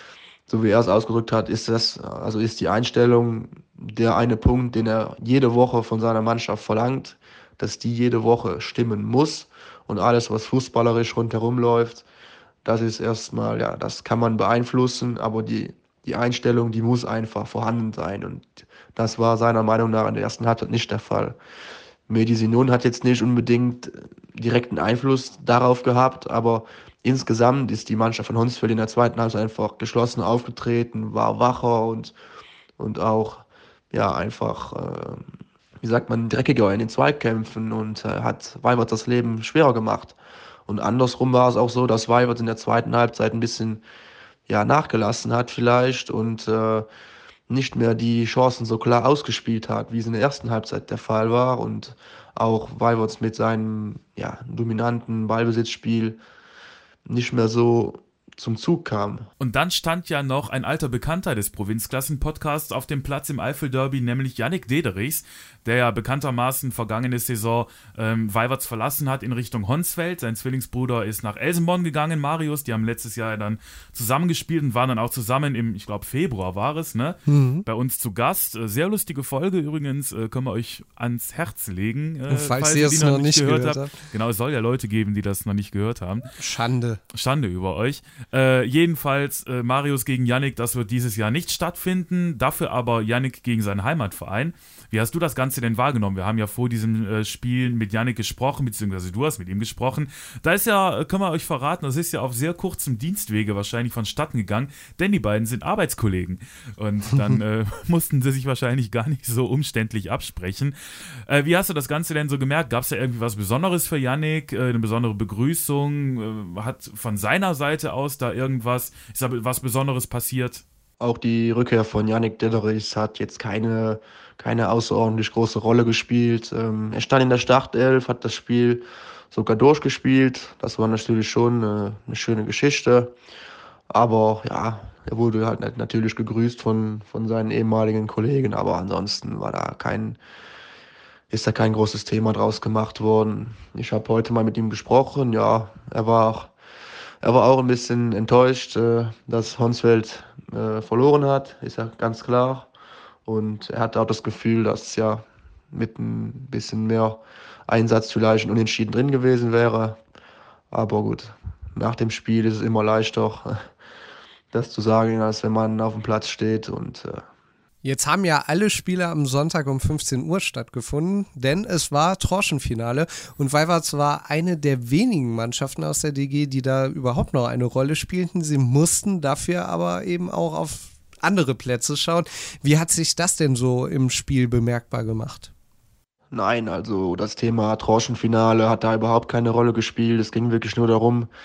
so wie er es ausgedrückt hat, ist das, also ist die Einstellung der eine Punkt, den er jede Woche von seiner Mannschaft verlangt, dass die jede Woche stimmen muss und alles, was fußballerisch rundherum läuft, das ist erstmal, ja, das kann man beeinflussen, aber die, die Einstellung, die muss einfach vorhanden sein und das war seiner Meinung nach in der ersten Halbzeit nicht der Fall. Mehdi Sinon hat jetzt nicht unbedingt direkten Einfluss darauf gehabt, aber insgesamt ist die Mannschaft von Honsfeld in der zweiten Halbzeit einfach geschlossen aufgetreten, war wacher und, und auch ja, einfach, äh, wie sagt man, dreckiger in den Zweikämpfen und äh, hat Weiberts das Leben schwerer gemacht. Und andersrum war es auch so, dass Weiberts in der zweiten Halbzeit ein bisschen ja, nachgelassen hat vielleicht und äh, nicht mehr die Chancen so klar ausgespielt hat, wie es in der ersten Halbzeit der Fall war. Und auch Weiberts mit seinem ja, dominanten Ballbesitzspiel nicht mehr so zum Zug kam. Und dann stand ja noch ein alter Bekannter des Provinzklassen-Podcasts auf dem Platz im Eifel-Derby, nämlich Yannick Dederichs, der ja bekanntermaßen vergangene Saison ähm, Weiberts verlassen hat in Richtung Honsfeld. Sein Zwillingsbruder ist nach Elsenborn gegangen, Marius, die haben letztes Jahr dann zusammengespielt und waren dann auch zusammen im, ich glaube Februar war es, ne, mhm. bei uns zu Gast. Sehr lustige Folge übrigens, äh, können wir euch ans Herz legen. Äh, falls, falls ihr es noch, noch nicht gehört, gehört habt. habt. Genau, es soll ja Leute geben, die das noch nicht gehört haben. Schande. Schande über euch. Äh, jedenfalls äh, Marius gegen Yannick, das wird dieses Jahr nicht stattfinden, dafür aber Yannick gegen seinen Heimatverein. Wie hast du das Ganze denn wahrgenommen? Wir haben ja vor diesem äh, Spiel mit Yannick gesprochen, beziehungsweise du hast mit ihm gesprochen. Da ist ja, können wir euch verraten, das ist ja auf sehr kurzem Dienstwege wahrscheinlich vonstatten gegangen, denn die beiden sind Arbeitskollegen. Und dann äh, mussten sie sich wahrscheinlich gar nicht so umständlich absprechen. Äh, wie hast du das Ganze denn so gemerkt? Gab es da irgendwie was Besonderes für Yannick? Äh, eine besondere Begrüßung? Äh, hat von seiner Seite aus da irgendwas, ist da was Besonderes passiert? Auch die Rückkehr von Yannick Dederichs hat jetzt keine, keine außerordentlich große Rolle gespielt. Ähm, er stand in der Startelf, hat das Spiel sogar durchgespielt. Das war natürlich schon eine, eine schöne Geschichte. Aber ja, er wurde halt natürlich gegrüßt von, von seinen ehemaligen Kollegen. Aber ansonsten war da kein, ist da kein großes Thema draus gemacht worden. Ich habe heute mal mit ihm gesprochen. Ja, er war auch Er war auch ein bisschen enttäuscht, dass Honsfeld verloren hat, ist ja ganz klar. Und er hatte auch das Gefühl, dass ja mit ein bisschen mehr Einsatz vielleicht ein Unentschieden drin gewesen wäre. Aber gut, nach dem Spiel ist es immer leichter, das zu sagen, als wenn man auf dem Platz steht und Jetzt haben ja alle Spiele am Sonntag um fünfzehn Uhr stattgefunden, denn es war Troschenfinale und Weiberts war eine der wenigen Mannschaften aus der D G, die da überhaupt noch eine Rolle spielten. Sie mussten dafür aber eben auch auf andere Plätze schauen. Wie hat sich das denn so im Spiel bemerkbar gemacht? Nein, also das Thema Troschenfinale hat da überhaupt keine Rolle gespielt. Es ging wirklich nur darum,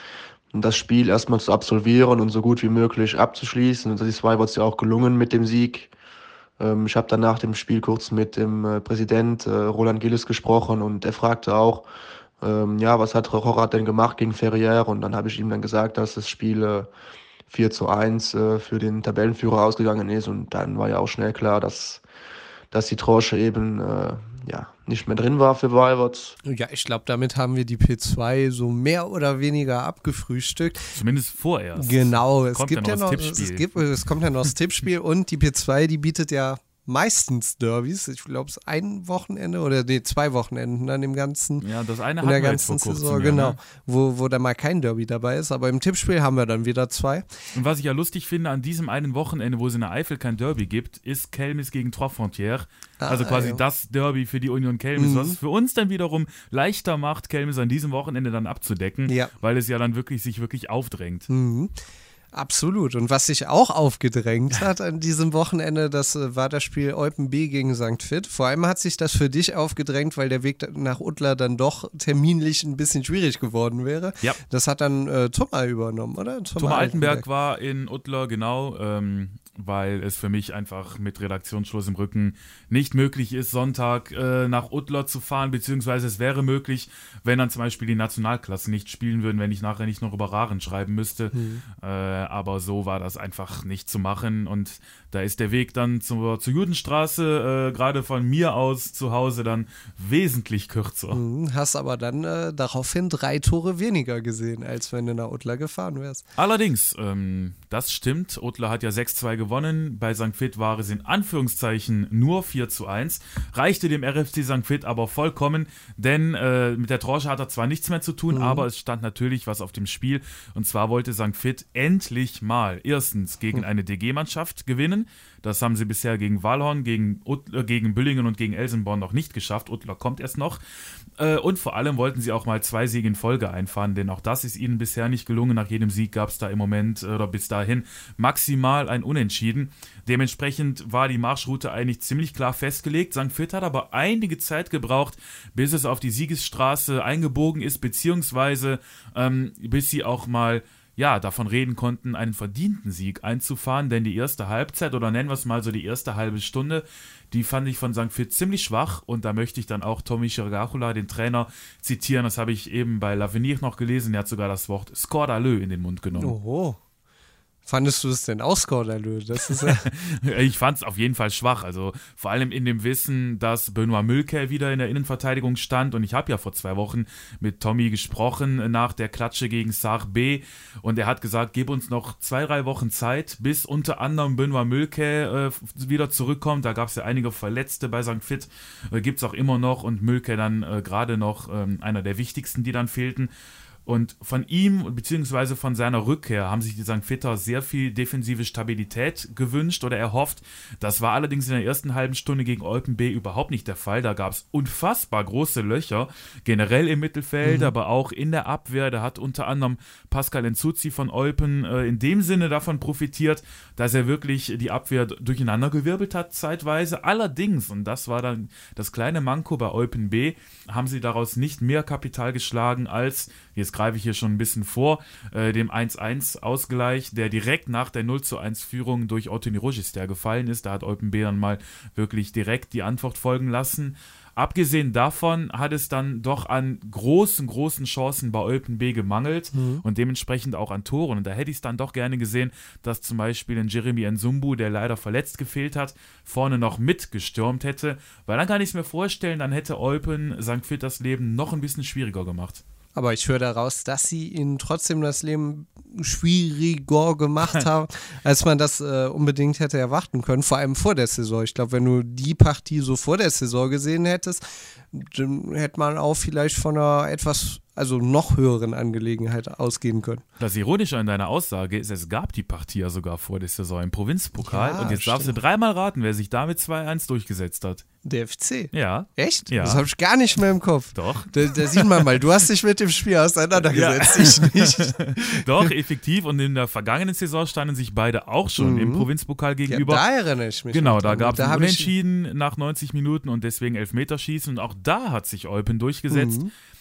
das Spiel erstmal zu absolvieren und so gut wie möglich abzuschließen. Und das ist Weiwolz ja auch gelungen mit dem Sieg. Ähm, ich habe dann nach dem Spiel kurz mit dem äh, Präsident äh, Roland Gilles gesprochen und er fragte auch, ähm, ja, was hat Rochorat denn gemacht gegen Ferrière? Und dann habe ich ihm dann gesagt, dass das Spiel äh, vier zu eins äh, für den Tabellenführer ausgegangen ist. Und dann war ja auch schnell klar, dass, dass die Tranche eben äh, ja, nicht mehr drin war für Weiwolz. Ja, ich glaube, damit haben wir die P zwei so mehr oder weniger abgefrühstückt. Zumindest vorerst. Genau, es kommt gibt ja ja noch noch, das es, Tippspiel. gibt, es kommt ja noch das Tippspiel und die P zwei, die bietet ja meistens Derbys. Ich glaube, es ist ein Wochenende oder nee, zwei Wochenenden dann im ganzen, Ja, das eine in der hatten wir jetzt ganzen vor kurzem, Saison, ja, genau, ne? wo, wo da mal kein Derby dabei ist. Aber im Tippspiel haben wir dann wieder zwei. Und was ich ja lustig finde, an diesem einen Wochenende, wo es in der Eifel kein Derby gibt, ist Kelmis gegen Trois-Frontières. Also Ah, quasi ja. das Derby für die Union Kelmis, Mhm. was es für uns dann wiederum leichter macht, Kelmis an diesem Wochenende dann abzudecken, Ja. weil es ja dann wirklich sich wirklich aufdrängt. Mhm. Absolut. Und was sich auch aufgedrängt hat an diesem Wochenende, das äh, war das Spiel Eupen B gegen Sankt Vith. Vor allem hat sich das für dich aufgedrängt, weil der Weg nach Uttler dann doch terminlich ein bisschen schwierig geworden wäre. Ja. Das hat dann äh, Thomas übernommen, oder? Thomas Altenberg war in Uttler, genau, ähm, weil es für mich einfach mit Redaktionsschluss im Rücken nicht möglich ist, Sonntag äh, nach Uttler zu fahren, beziehungsweise es wäre möglich, wenn dann zum Beispiel die Nationalklassen nicht spielen würden, wenn ich nachher nicht noch über Raren schreiben müsste. Mhm. Äh, aber so war das einfach nicht zu machen und da ist der Weg dann zur, zur Judenstraße, äh, gerade von mir aus zu Hause, dann wesentlich kürzer. Mhm, hast aber dann äh, daraufhin drei Tore weniger gesehen, als wenn du nach Uttler gefahren wärst. Allerdings, ähm, das stimmt, Uttler hat ja sechs zwei gewonnen, bei Sankt Vith war es in Anführungszeichen nur vier zu eins, reichte dem R F C Sankt Vith aber vollkommen, denn äh, mit der Tranche hat er zwar nichts mehr zu tun, Mhm. aber es stand natürlich was auf dem Spiel und zwar wollte Sankt Vith endlich mal erstens gegen eine D G-Mannschaft gewinnen, das haben sie bisher gegen Wallhorn, gegen, Ut- äh, gegen Büllingen und gegen Elsenborn noch nicht geschafft, Uttler kommt erst noch äh, und vor allem wollten sie auch mal zwei Siege in Folge einfahren, denn auch das ist ihnen bisher nicht gelungen, nach jedem Sieg gab es da im Moment äh, oder bis dahin maximal ein Unentschieden. Dementsprechend war die Marschroute eigentlich ziemlich klar festgelegt. Sankt Vith hat aber einige Zeit gebraucht, bis es auf die Siegesstraße eingebogen ist, beziehungsweise ähm, bis sie auch mal ja, davon reden konnten, einen verdienten Sieg einzufahren, denn die erste Halbzeit, oder nennen wir es mal so die erste halbe Stunde, die fand ich von Sankt Vith ziemlich schwach und da möchte ich dann auch Tommy Chiragachula, den Trainer, zitieren. Das habe ich eben bei L'Avenir noch gelesen, er hat sogar das Wort Scordaleux in den Mund genommen. Oho. Fandest du es denn auch Skandalös? Das ist ja Ich fand es auf jeden Fall schwach, also vor allem in dem Wissen, dass Benoit Mülke wieder in der Innenverteidigung stand und ich habe ja vor zwei Wochen mit Tommy gesprochen nach der Klatsche gegen Sarre B und er hat gesagt, gib uns noch zwei, drei Wochen Zeit, bis unter anderem Benoit Mülke äh, wieder zurückkommt, da gab es ja einige Verletzte bei Sankt Vith, äh, gibt es auch immer noch und Mülke dann äh, gerade noch äh, einer der wichtigsten, die dann fehlten. Und von ihm bzw. von seiner Rückkehr haben sich die Sankt Vither sehr viel defensive Stabilität gewünscht oder erhofft. Das war allerdings in der ersten halben Stunde gegen Eupen B überhaupt nicht der Fall. Da gab es unfassbar große Löcher, generell im Mittelfeld, mhm. aber auch in der Abwehr. Da hat unter anderem Pascal Enzuzzi von Eupen äh, in dem Sinne davon profitiert, dass er wirklich die Abwehr durcheinandergewirbelt hat zeitweise. Allerdings, und das war dann das kleine Manko bei Eupen B, haben sie daraus nicht mehr Kapital geschlagen als, jetzt greife ich hier schon ein bisschen vor, äh, dem eins eins Ausgleich, der direkt nach der null zu eins Führung durch Otto Rogister gefallen ist. Da hat Eupen B dann mal wirklich direkt die Antwort folgen lassen. Abgesehen davon hat es dann doch an großen, großen Chancen bei Eupen B gemangelt mhm. und dementsprechend auch an Toren. Und da hätte ich es dann doch gerne gesehen, dass zum Beispiel ein Jeremy Nsumbu, der leider verletzt gefehlt hat, vorne noch mitgestürmt hätte. Weil dann kann ich es mir vorstellen, dann hätte Eupen Sankt Vith das Leben noch ein bisschen schwieriger gemacht. Aber ich höre daraus, dass sie ihnen trotzdem das Leben schwieriger gemacht haben, als man das äh, unbedingt hätte erwarten können, vor allem vor der Saison. Ich glaube, wenn du die Partie so vor der Saison gesehen hättest, dann hätte man auch vielleicht von einer etwas, also noch höheren Angelegenheit ausgehen können. Das Ironische an deiner Aussage ist, es gab die Partie ja sogar vor der Saison im Provinzpokal Ja, und jetzt stimmt. darfst du dreimal raten, wer sich damit zwei eins durchgesetzt hat. Der F C. Ja. Echt? Ja. Das habe ich gar nicht mehr im Kopf. Doch. Da, da sieht man mal, du hast dich mit dem Spiel auseinandergesetzt, ich nicht. Doch, effektiv. Und in der vergangenen Saison standen sich beide auch schon Mhm. im Provinzpokal Ja, gegenüber. da erinnere ich mich. Genau, noch da dran. gab es Da ein hab ich- Unentschieden nach neunzig Minuten und deswegen Elfmeterschießen. Und auch da hat sich Eupen durchgesetzt. Mhm.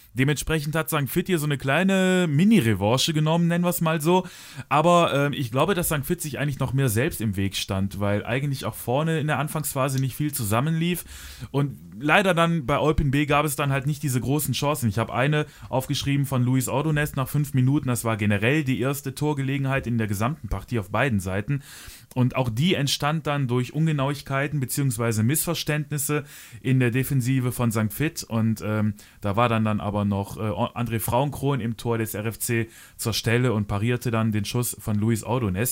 Dementsprechend hat Sankt Vith hier so eine kleine Mini-Revanche genommen, nennen wir es mal so. Aber äh, ich glaube, dass Sankt Vith sich eigentlich noch mehr selbst im Weg stand, weil eigentlich auch vorne in der Anfangsphase nicht viel zusammenlief. Und leider dann bei Eupen B gab es dann halt nicht diese großen Chancen. Ich habe eine aufgeschrieben von Luis Ordonez nach fünf Minuten. Das war generell die erste Torgelegenheit in der gesamten Partie auf beiden Seiten. Und auch die entstand dann durch Ungenauigkeiten bzw. Missverständnisse in der Defensive von Sankt Vith. Und ähm, da war dann, dann aber noch äh, André Frauenkron im Tor des R F C zur Stelle und parierte dann den Schuss von Luis Ordonez.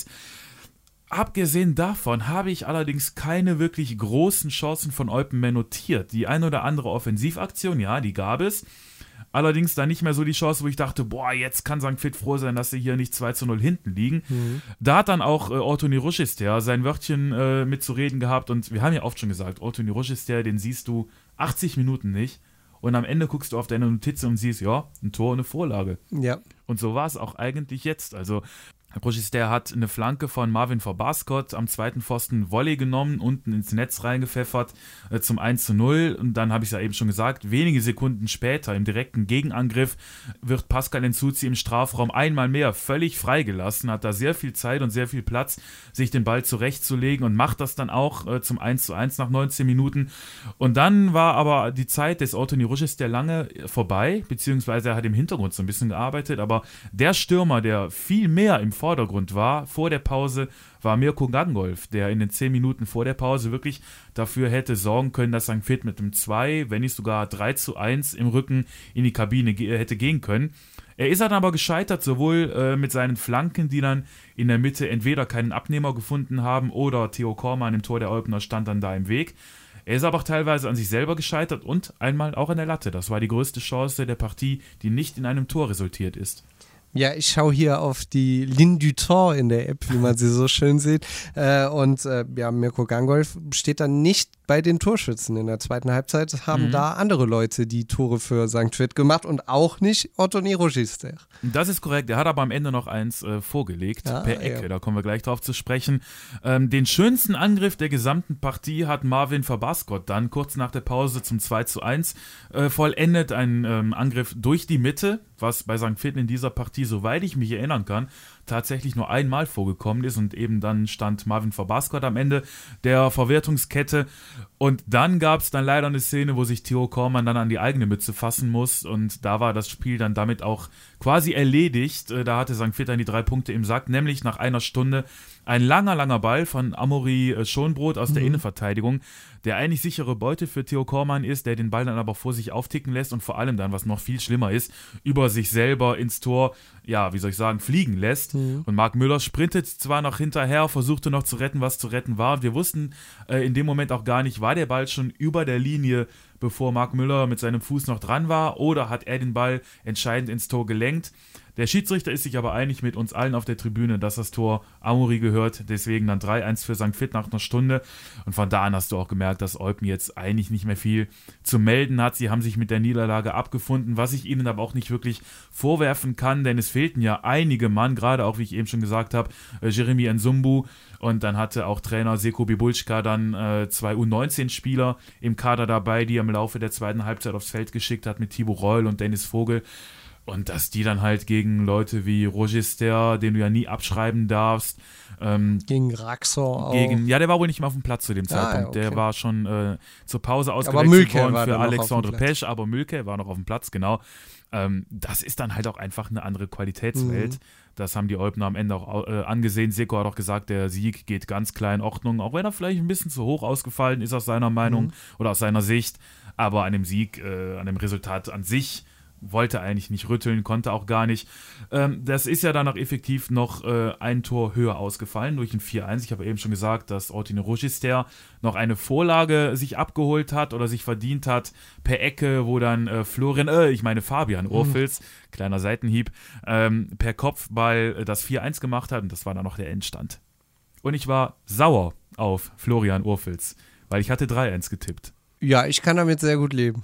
Abgesehen davon habe ich allerdings keine wirklich großen Chancen von Eupen mehr notiert. Die ein oder andere Offensivaktion, ja, die gab es. Allerdings dann nicht mehr so die Chance, wo ich dachte, boah, jetzt kann Sankt Vith froh sein, dass sie hier nicht zwei zu null hinten liegen. Mhm. Da hat dann auch äh, Ortoni Rogister sein Wörtchen äh, mitzureden gehabt und wir haben ja oft schon gesagt, Ortoni Rogister, den siehst du achtzig Minuten nicht und am Ende guckst du auf deine Notizen und siehst, ja, ein Tor und eine Vorlage. Ja. Und so war es auch eigentlich jetzt, also Rogister hat eine Flanke von Marvin Verbaskot am zweiten Pfosten Volley genommen, unten ins Netz reingepfeffert äh, zum eins zu null und dann habe ich es ja eben schon gesagt, wenige Sekunden später im direkten Gegenangriff wird Pascal Nsouzi im Strafraum einmal mehr völlig freigelassen, hat da sehr viel Zeit und sehr viel Platz, sich den Ball zurechtzulegen und macht das dann auch äh, zum eins zu eins nach neunzehn Minuten und dann war aber die Zeit des Ortoni Rogister lange vorbei, beziehungsweise er hat im Hintergrund so ein bisschen gearbeitet, aber der Stürmer, der viel mehr im Vordergrund war, vor der Pause, war Mirko Gangolf, der in den zehn Minuten vor der Pause wirklich dafür hätte sorgen können, dass Sankt Vith mit einem zwei, wenn nicht sogar drei zu eins im Rücken in die Kabine ge- hätte gehen können. Er ist dann aber gescheitert, sowohl äh, mit seinen Flanken, die dann in der Mitte entweder keinen Abnehmer gefunden haben oder Theo Kormann im Tor der Eupener stand dann da im Weg. Er ist aber auch teilweise an sich selber gescheitert und einmal auch an der Latte. Das war die größte Chance der Partie, die nicht in einem Tor resultiert ist. Ja, ich schaue hier auf die Ligne du Temps in der App, wie man sie so schön sieht. Äh, und äh, ja, Mirko Gangolf steht dann nicht bei den Torschützen. In der zweiten Halbzeit haben mhm. da andere Leute die Tore für Sankt Vith gemacht und auch nicht Ortoni Rogister. Das ist korrekt. Er hat aber am Ende noch eins äh, vorgelegt, ja, per Ecke. Ja. Da kommen wir gleich drauf zu sprechen. Ähm, den schönsten Angriff der gesamten Partie hat Marvin Verbaskot dann kurz nach der Pause zum zwei zu eins äh, vollendet. Ein ähm, Angriff durch die Mitte, was bei Sankt Vith in dieser Partie, soweit ich mich erinnern kann, tatsächlich nur einmal vorgekommen ist und eben dann stand Marvin Verbaskot am Ende der Verwertungskette und dann gab es dann leider eine Szene, wo sich Theo Kormann dann an die eigene Mütze fassen muss und da war das Spiel dann damit auch quasi erledigt. Da hatte Sankt Vith dann die drei Punkte im Sack, nämlich nach einer Stunde ein langer, langer Ball von Amaury Schonbrot aus der mhm. Innenverteidigung, der eigentlich sichere Beute für Theo Kormann ist, der den Ball dann aber vor sich aufticken lässt und vor allem dann, was noch viel schlimmer ist, über sich selber ins Tor, ja, wie soll ich sagen, fliegen lässt. Mhm. Und Marc Müller sprintet zwar noch hinterher, versuchte noch zu retten, was zu retten war. Wir wussten äh, in dem Moment auch gar nicht, war der Ball schon über der Linie, bevor Marc Müller mit seinem Fuß noch dran war, oder hat er den Ball entscheidend ins Tor gelenkt. Der Schiedsrichter ist sich aber einig mit uns allen auf der Tribüne, dass das Tor Amaury gehört, deswegen dann drei eins für Sankt Vith nach einer Stunde und von da an hast du auch gemerkt, dass Eupen jetzt eigentlich nicht mehr viel zu melden hat. Sie haben sich mit der Niederlage abgefunden, was ich ihnen aber auch nicht wirklich vorwerfen kann, denn es fehlten ja einige Mann, gerade auch, wie ich eben schon gesagt habe, äh, Jeremy Nsumbu und dann hatte auch Trainer Seko Bibulčka dann äh, zwei U neunzehn Spieler im Kader dabei, die er im Laufe der zweiten Halbzeit aufs Feld geschickt hat mit Thibaut Reul und Dennis Vogel. Und dass die dann halt gegen Leute wie Rogister, den du ja nie abschreiben darfst. Ähm, gegen Raxor auch. Gegen, ja, der war wohl nicht mehr auf dem Platz zu dem Zeitpunkt. Ah, ja, okay. Der war schon äh, zur Pause ausgewechselt worden für Alexandre Pesch, aber Mülke war noch auf dem Platz, genau. Ähm, das ist dann halt auch einfach eine andere Qualitätswelt. Mhm. Das haben die Eupener am Ende auch äh, angesehen. Seko hat auch gesagt, der Sieg geht ganz klar in Ordnung, auch wenn er vielleicht ein bisschen zu hoch ausgefallen ist aus seiner Meinung mhm. oder aus seiner Sicht. Aber an dem Sieg, äh, an dem Resultat an sich wollte eigentlich nicht rütteln, konnte auch gar nicht. Ähm, das ist ja dann auch effektiv noch äh, ein Tor höher ausgefallen durch ein vier eins. Ich habe eben schon gesagt, dass Ortoni Rogister noch eine Vorlage sich abgeholt hat oder sich verdient hat per Ecke, wo dann äh, Florian, äh, ich meine Fabian Urfels, mhm. kleiner Seitenhieb, ähm, per Kopfball das vier eins gemacht hat und das war dann noch der Endstand. Und ich war sauer auf Florian Urfels, weil ich hatte drei eins getippt. Ja, ich kann damit sehr gut leben.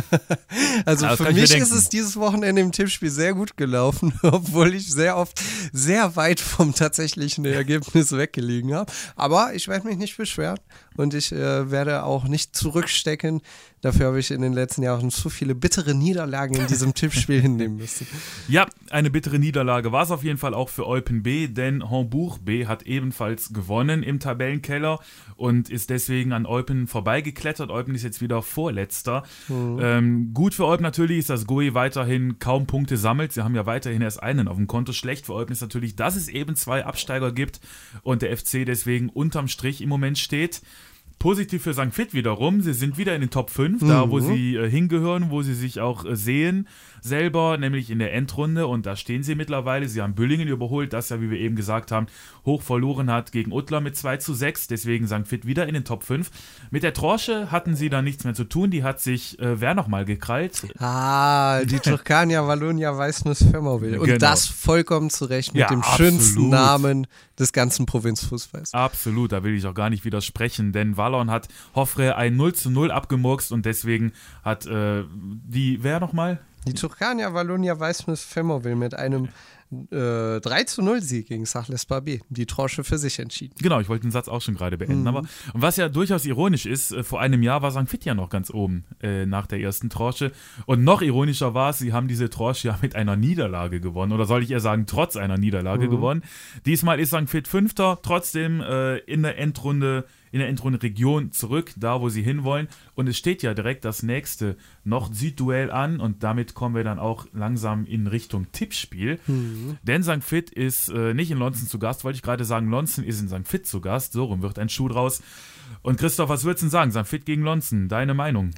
Also ja, für mich ist es dieses Wochenende im Tippspiel sehr gut gelaufen, obwohl ich sehr oft sehr weit vom tatsächlichen Ergebnis weggelegen habe. Aber ich werde mich nicht beschweren und ich äh, werde auch nicht zurückstecken, Dafür habe ich in den letzten Jahren zu viele bittere Niederlagen in diesem Tippspiel hinnehmen müssen. Ja, eine bittere Niederlage war es auf jeden Fall auch für Eupen B, denn Hamburg B hat ebenfalls gewonnen im Tabellenkeller und ist deswegen an Eupen vorbeigeklettert. Eupen ist jetzt wieder Vorletzter. Mhm. Ähm, gut für Eupen natürlich ist, dass G O I weiterhin kaum Punkte sammelt. Sie haben ja weiterhin erst einen auf dem Konto. Schlecht für Eupen ist natürlich, dass es eben zwei Absteiger gibt und der F C deswegen unterm Strich im Moment steht. Positiv für Sankt Vith wiederum, sie sind wieder in den Top fünf, mhm. da wo sie äh, hingehören, wo sie sich auch äh, sehen selber, nämlich in der Endrunde und da stehen sie mittlerweile. Sie haben Büllingen überholt, das ja, wie wir eben gesagt haben, hoch verloren hat gegen Uttler mit zwei zu sechs, deswegen Sankt Vith wieder in den Top fünf. Mit der Trorsche hatten sie dann nichts mehr zu tun, die hat sich, äh, wer nochmal gekrallt? Ah, die Turkania Wallonia Weißnuss Femmerville und genau. Das vollkommen zu Recht mit ja, dem absolut. schönsten Namen des ganzen Provinzfußballs. Absolut, da will ich auch gar nicht widersprechen, denn Wallon hat Hoffre ein null zu null abgemurkst und deswegen hat äh, die, wer nochmal? Die Turkania Wallonia Weißnuss Femmerville mit einem äh, drei zu null Sieg gegen Sachles Barbé die Trorsche für sich entschieden. Genau, ich wollte den Satz auch schon gerade beenden. Mhm. Aber, und was ja durchaus ironisch ist, äh, vor einem Jahr war Sankt Vith ja noch ganz oben äh, nach der ersten Trorsche. Und noch ironischer war es, sie haben diese Trorsche ja mit einer Niederlage gewonnen. Oder soll ich eher sagen, trotz einer Niederlage mhm. gewonnen. Diesmal ist Sankt Vith Fünfter, trotzdem äh, in der Endrunde in der Endrunde-Region zurück, da wo sie hinwollen. Und es steht ja direkt das nächste Nord-Süd-Duell an und damit kommen wir dann auch langsam in Richtung Tippspiel. Mhm. Denn Sankt Vith ist äh, nicht in Lonzen zu Gast, wollte ich gerade sagen, Lonzen ist in Sankt Vith zu Gast, so rum wird ein Schuh draus. Und Christoph, was würdest du denn sagen? Sankt Vith gegen Lonzen, deine Meinung?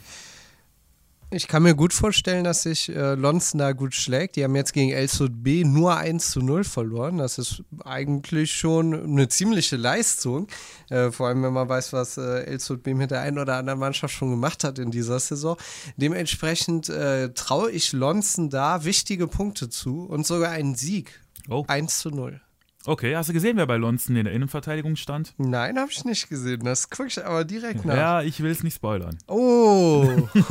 Ich kann mir gut vorstellen, dass sich äh, Lonzen da gut schlägt. Die haben jetzt gegen Elsod B nur eins zu null verloren. Das ist eigentlich schon eine ziemliche Leistung. Äh, vor allem, wenn man weiß, was äh, Elsod B mit der einen oder anderen Mannschaft schon gemacht hat in dieser Saison. Dementsprechend äh, traue ich Lonzen da wichtige Punkte zu und sogar einen Sieg. Oh. eins zu null. Okay, hast du gesehen, wer bei Lonzen in der Innenverteidigung stand? Nein, habe ich nicht gesehen. Das gucke ich aber direkt nach. Ja, ich will es nicht spoilern. Oh,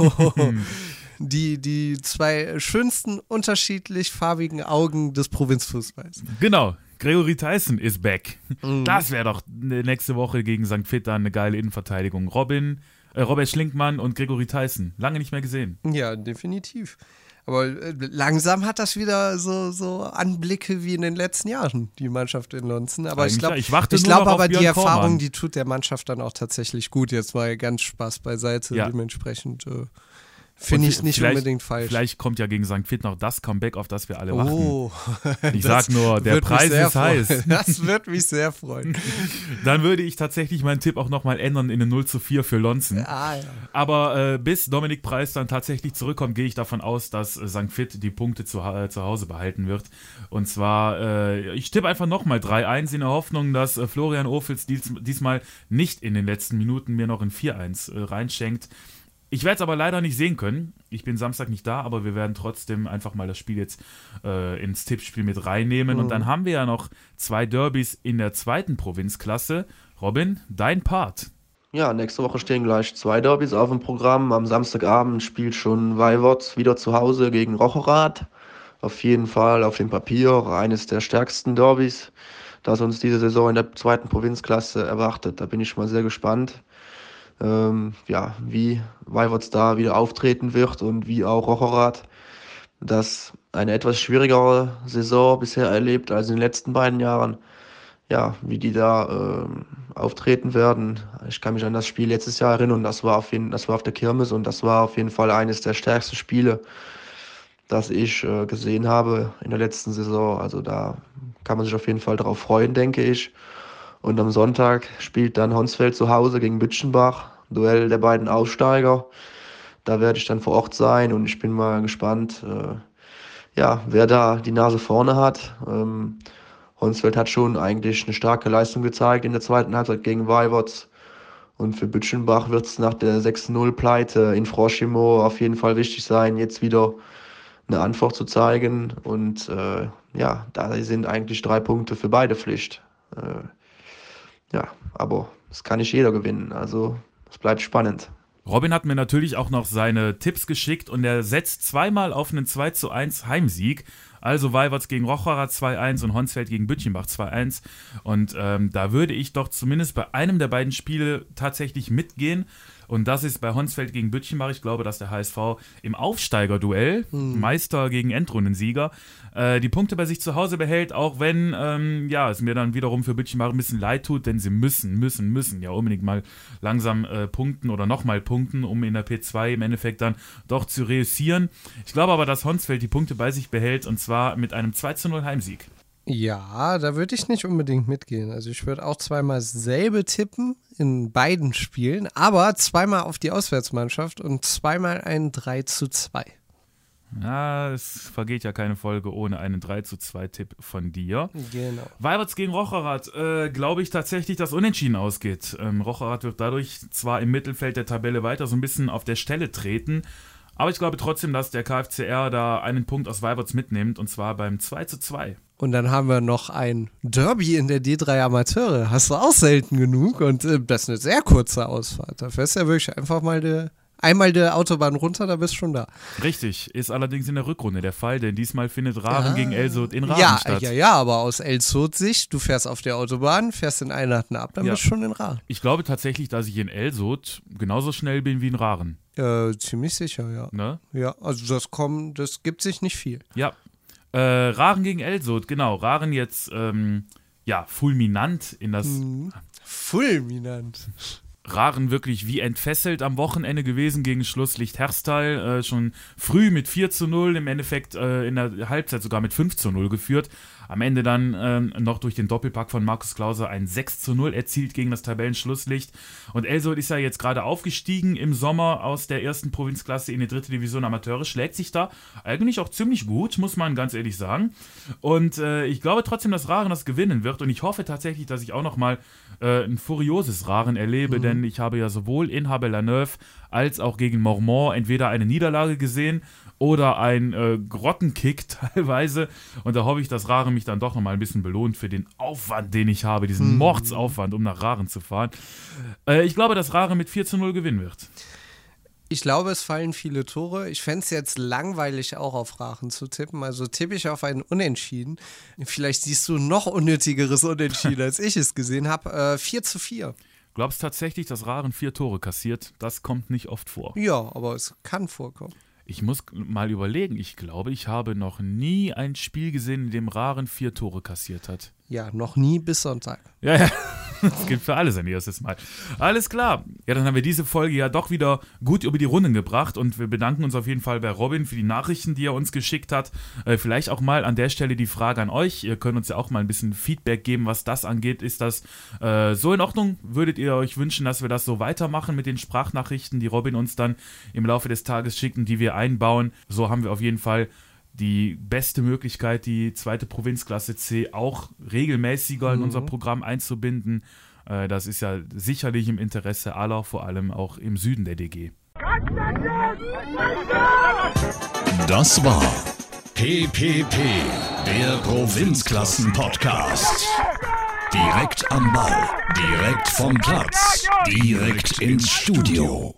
die, die zwei schönsten unterschiedlich farbigen Augen des Provinzfußballs. Genau, Gregory Tyson ist back. Mhm. Das wäre doch nächste Woche gegen Sankt Vith dann eine geile Innenverteidigung. Robin, äh, Robert Schlinkmann und Gregory Tyson. Lange nicht mehr gesehen. Ja, definitiv. Aber langsam hat das wieder so, so Anblicke wie in den letzten Jahren, die Mannschaft in Lonzen. Aber Eigentlich ich glaube, ja. ich ich glaub aber, die Erfahrung, Kormann. die tut der Mannschaft dann auch tatsächlich gut. Jetzt mal ganz Spaß beiseite. Ja. Dementsprechend äh, finde ich es nicht unbedingt falsch. Vielleicht kommt ja gegen Sankt Vith noch das Comeback, auf das wir alle oh, warten. Ich sag nur, der Preis ist heiß. Das wird mich sehr freuen. Dann würde ich tatsächlich meinen Tipp auch nochmal ändern in eine null zu vier für Lonzen. Ah, ja. Aber äh, bis Dominik Preis dann tatsächlich zurückkommt, gehe ich davon aus, dass äh, Sankt Vith die Punkte zu, äh, zu Hause behalten wird. Und zwar, äh, ich tippe einfach nochmal drei eins in der Hoffnung, dass äh, Florian Ohfels dies, diesmal nicht in den letzten Minuten mir noch ein vier eins äh, reinschenkt. Ich werde es aber leider nicht sehen können. Ich bin Samstag nicht da, aber wir werden trotzdem einfach mal das Spiel jetzt äh, ins Tippspiel mit reinnehmen. Mhm. Und dann haben wir ja noch zwei Derbys in der zweiten Provinzklasse. Robin, dein Part. Ja, nächste Woche stehen gleich zwei Derbys auf dem Programm. Am Samstagabend spielt schon Weiwort wieder zu Hause gegen Rocherath. Auf jeden Fall auf dem Papier eines der stärksten Derbys, das uns diese Saison in der zweiten Provinzklasse erwartet. Da bin ich mal sehr gespannt. Ähm, ja, wie Weiwort da wieder auftreten wird und wie auch Rocherath, das eine etwas schwierigere Saison bisher erlebt als in den letzten beiden Jahren. Ja, wie die da ähm, auftreten werden. Ich kann mich an das Spiel letztes Jahr erinnern, das war auf jeden, das war auf der Kirmes und das war auf jeden Fall eines der stärksten Spiele, das ich äh, gesehen habe in der letzten Saison. Also da kann man sich auf jeden Fall darauf freuen, denke ich. Und am Sonntag spielt dann Honsfeld zu Hause gegen Bütchenbach, Duell der beiden Aufsteiger. Da werde ich dann vor Ort sein und ich bin mal gespannt, äh, ja, wer da die Nase vorne hat. Ähm, Honsfeld hat schon eigentlich eine starke Leistung gezeigt in der zweiten Halbzeit gegen Weiwort. Und für Bütchenbach wird es nach der sechs null Pleite in Froschimo auf jeden Fall wichtig sein, jetzt wieder eine Antwort zu zeigen. Und äh, ja, da sind eigentlich drei Punkte für beide Pflicht. Äh, Ja, aber das kann nicht jeder gewinnen, also es bleibt spannend. Robin hat mir natürlich auch noch seine Tipps geschickt und er setzt zweimal auf einen zwei zu eins Heimsieg. Also Weiberts gegen Rocherath zwei eins und Honsfeld gegen Bütchenbach zwei eins. Und ähm, da würde ich doch zumindest bei einem der beiden Spiele tatsächlich mitgehen. Und das ist bei Honsfeld gegen Bütchenbach. Ich glaube, dass der H S V im Aufsteigerduell, hm. Meister gegen Endrundensieger, äh, die Punkte bei sich zu Hause behält, auch wenn ähm, ja, es mir dann wiederum für Bütchenbach ein bisschen leid tut, denn sie müssen, müssen, müssen ja unbedingt mal langsam äh, punkten oder nochmal punkten, um in der P zwei im Endeffekt dann doch zu reüssieren. Ich glaube aber, dass Honsfeld die Punkte bei sich behält und zwar mit einem zwei zu null Heimsieg. Ja, da würde ich nicht unbedingt mitgehen. Also ich würde auch zweimal selbe tippen in beiden Spielen, aber zweimal auf die Auswärtsmannschaft und zweimal ein drei zu zwei. Ja, es vergeht ja keine Folge ohne einen drei zu zwei Tipp von dir. Genau. Weiberts gegen Rocherath, äh, glaube ich tatsächlich, dass Unentschieden ausgeht. Ähm, Rocherath wird dadurch zwar im Mittelfeld der Tabelle weiter so ein bisschen auf der Stelle treten, aber ich glaube trotzdem, dass der K F C R da einen Punkt aus Weiberts mitnimmt und zwar beim zwei zu zwei. Und dann haben wir noch ein Derby in der D drei Amateure. Hast du auch selten genug und äh, das ist eine sehr kurze Ausfahrt. Da fährst du ja wirklich einfach mal de, einmal die Autobahn runter, da bist du schon da. Richtig, ist allerdings in der Rückrunde der Fall, denn diesmal findet Rahren ja. gegen Elsod in Rahren ja, statt. Ja, ja, aber aus Elsod-Sicht, du fährst auf der Autobahn, fährst in Einheiten ab, dann ja. bist du schon in Rahren. Ich glaube tatsächlich, dass ich in Elsod genauso schnell bin wie in Rahren. Äh, ziemlich sicher, ja. Ne? Ja, also das kommt, das gibt sich nicht viel. Ja. Äh, Rahren gegen Elsod, genau. Rahren jetzt, ähm, ja, fulminant in das. Mhm. Fulminant. Rahren wirklich wie entfesselt am Wochenende gewesen gegen Schlusslicht Herstal. Äh, schon früh mit vier zu null, im Endeffekt äh, in der Halbzeit sogar mit fünf zu null geführt. Am Ende dann ähm, noch durch den Doppelpack von Markus Klauser ein sechs zu null erzielt gegen das Tabellenschlusslicht. Und Elsod ist ja jetzt gerade aufgestiegen im Sommer aus der ersten Provinzklasse in die dritte Division Amateure. Schlägt sich da eigentlich auch ziemlich gut, muss man ganz ehrlich sagen. Und äh, ich glaube trotzdem, dass Rahren das gewinnen wird. Und ich hoffe tatsächlich, dass ich auch nochmal äh, ein furioses Rahren erlebe. Mhm. Denn ich habe ja sowohl in Habelaneuve als auch gegen Mormont entweder eine Niederlage gesehen oder ein äh, Grottenkick teilweise. Und da hoffe ich, dass Rahren mich dann doch nochmal ein bisschen belohnt für den Aufwand, den ich habe, diesen hm. Mordsaufwand, um nach Rahren zu fahren. Äh, ich glaube, dass Rahren mit vier zu null gewinnen wird. Ich glaube, es fallen viele Tore. Ich fände es jetzt langweilig, auch auf Rachen zu tippen. Also tippe ich auf einen Unentschieden. Vielleicht siehst du noch unnötigeres Unentschieden, als ich es gesehen habe. Äh, vier zu vier. Glaubst du tatsächlich, dass Rahren vier Tore kassiert? Das kommt nicht oft vor. Ja, aber es kann vorkommen. Ich muss mal überlegen. Ich glaube, ich habe noch nie ein Spiel gesehen, in dem Rahren vier Tore kassiert hat. Ja, noch nie bis Sonntag. Ja, ja. Das gibt für alle sein erstes Mal. Alles klar. Ja, dann haben wir diese Folge ja doch wieder gut über die Runden gebracht und wir bedanken uns auf jeden Fall bei Robin für die Nachrichten, die er uns geschickt hat. Äh, vielleicht auch mal an der Stelle die Frage an euch. Ihr könnt uns ja auch mal ein bisschen Feedback geben, was das angeht. Ist das äh, so in Ordnung? Würdet ihr euch wünschen, dass wir das so weitermachen mit den Sprachnachrichten, die Robin uns dann im Laufe des Tages schickt und die wir einbauen? So haben wir auf jeden Fall die beste Möglichkeit, die zweite Provinzklasse C auch regelmäßiger in mhm. unser Programm einzubinden. Äh, das ist ja sicherlich im Interesse aller, vor allem auch im Süden der D G. Das war P P P, der Provinzklassen-Podcast. Direkt am Ball, direkt vom Platz, direkt ins Studio.